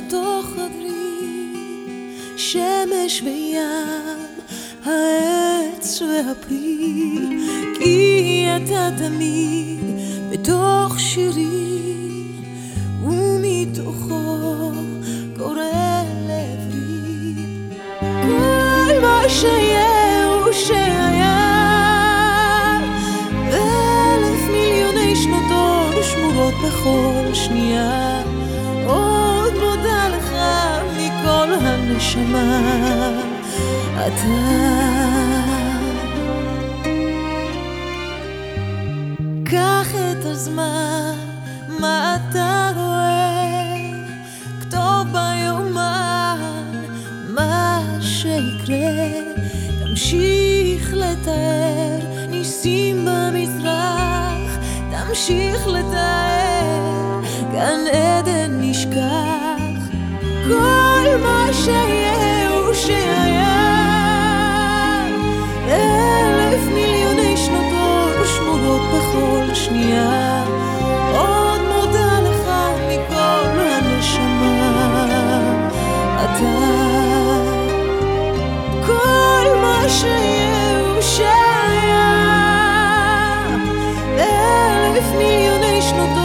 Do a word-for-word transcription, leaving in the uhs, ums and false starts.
בתוך חדרי, שמש וים, העץ והפרי, כי אתה תמיד בתוך שירי, ומתוכו קורא לעברי. כל מה שיהיה הוא שהיה, ואלף מיליוני שנות אור שמורות בכל שנייה. עוד מודה לך מכל הנשמה, אתה. קח את הזמן, מה אתה רואה, כתוב ביומן מה שיקרה, תמשיך לתאר ניסים במזרח, תמשיך לתאר גן עדן נשכח. כל מה שיהיה הוא שהיה, אלף מיליוני שנות אור שמורות בכל שנייה. עוד מודה לך מכל הנשמה, אתה. כל מה שיהיה הוא שהיה, אלף מיליוני שנות